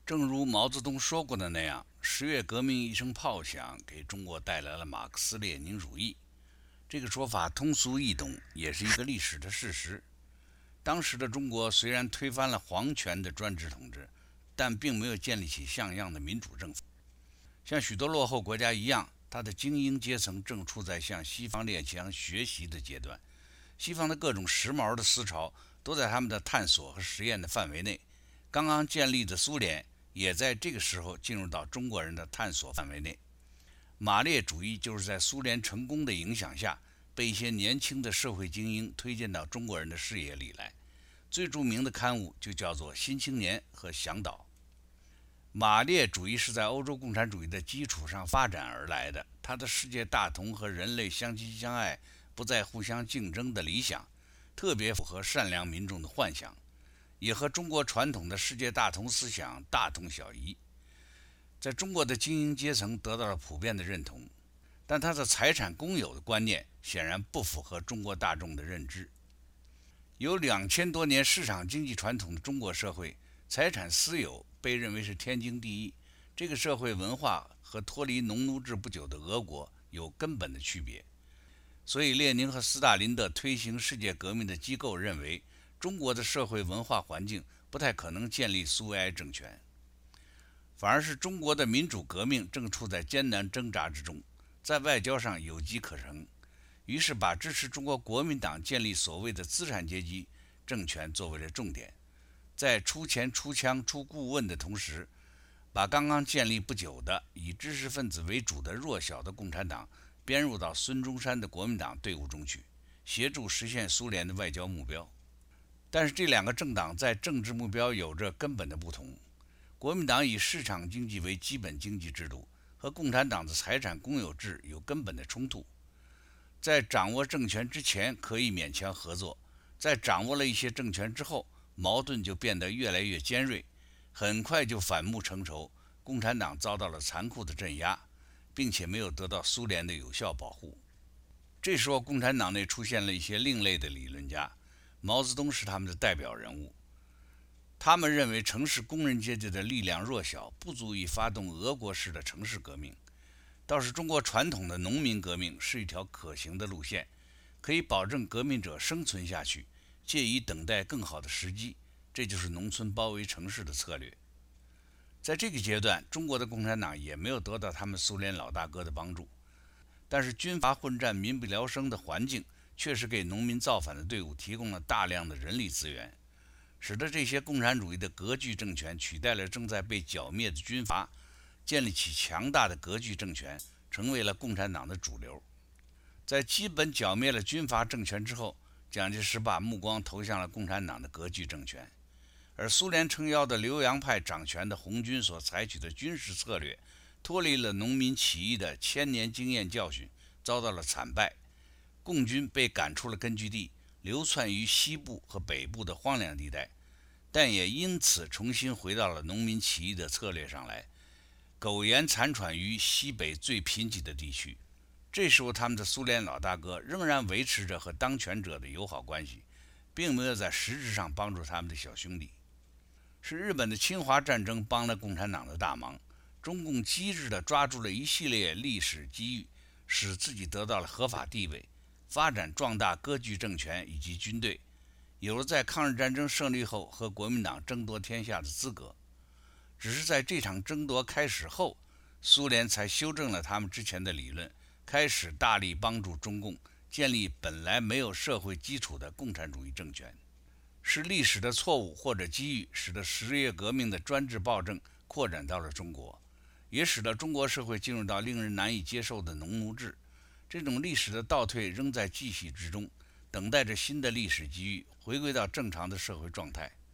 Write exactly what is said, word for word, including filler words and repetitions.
正如毛泽东说过的那样，十月革命一声炮响，给中国带来了马克思列宁主义。这个说法通俗易懂，也是一个历史的事实。当时的中国虽然推翻了皇权的专制统治，但并没有建立起像样的民主政府。像许多落后国家一样，它的精英阶层正处在向西方列强学习的阶段。西方的各种时髦的思潮都在他们的探索和实验的范围内。刚刚建立的苏联也在这个时候进入到中国人的探索范围内。马列主义就是在苏联成功的影响下，被一些年轻的社会精英推荐到中国人的视野里来。最著名的刊物就叫做《新青年》和《向导》。马列主义是在欧洲共产主义的基础上发展而来的，它的世界大同和人类相亲相爱，不再互相竞争的理想，特别符合善良民众的幻想，也和中国传统的世界大同思想大同小异。在中国的精英阶层得到了普遍的认同，但他的财产公有的观念显然不符合中国大众的认知。有两千多年市场经济传统的中国社会，财产私有被认为是天经地义。这个社会文化和脱离农奴制不久的俄国有根本的区别。所以列宁和斯大林的推行世界革命的机构认为，中国的社会文化环境不太可能建立苏维埃政权，反而是中国的民主革命正处在艰难挣扎之中，在外交上有机可乘。于是把支持中国国民党建立所谓的资产阶级政权作为了重点，在出钱出枪出顾问的同时，把刚刚建立不久的以知识分子为主的弱小的共产党编入到孙中山的国民党队伍中去，协助实现苏联的外交目标。但是这两个政党在政治目标有着根本的不同。国民党以市场经济为基本经济制度，和共产党的财产公有制有根本的冲突。在掌握政权之前可以勉强合作，在掌握了一些政权之后，矛盾就变得越来越尖锐，很快就反目成仇。共产党遭到了残酷的镇压，并且没有得到苏联的有效保护。这时候共产党内出现了一些另类的理论家，毛泽东是他们的代表人物。他们认为城市工人阶级的力量弱小，不足以发动俄国式的城市革命，倒是中国传统的农民革命是一条可行的路线，可以保证革命者生存下去，借以等待更好的时机。这就是农村包围城市的策略。在这个阶段，中国的共产党也没有得到他们苏联老大哥的帮助，但是军阀混战、民不聊生的环境确实给农民造反的队伍提供了大量的人力资源，使得这些共产主义的割据政权取代了正在被剿灭的军阀，建立起强大的割据政权，成为了共产党的主流。在基本剿灭了军阀政权之后，蒋介石把目光投向了共产党的割据政权，而苏联撑腰的留洋派掌权的红军所采取的军事策略，脱离了农民起义的千年经验教训，遭到了惨败。共军被赶出了根据地，流窜于西部和北部的荒凉地带，但也因此重新回到了农民起义的策略上来，苟延残喘于西北最贫瘠的地区。这时候他们的苏联老大哥仍然维持着和当权者的友好关系，并没有在实质上帮助他们的小兄弟。是日本的侵华战争帮了共产党的大忙，中共机智地抓住了一系列历史机遇，使自己得到了合法地位，发展壮大割据政权以及军队，有了在抗日战争胜利后和国民党争夺天下的资格。只是在这场争夺开始后，苏联才修正了他们之前的理论，开始大力帮助中共建立本来没有社会基础的共产主义政权。是历史的错误或者机遇，使得十月革命的专制暴政扩展到了中国，也使得中国社会进入到令人难以接受的农奴制。这种历史的倒退仍在继续之中，等待着新的历史机遇，回归到正常的社会状态。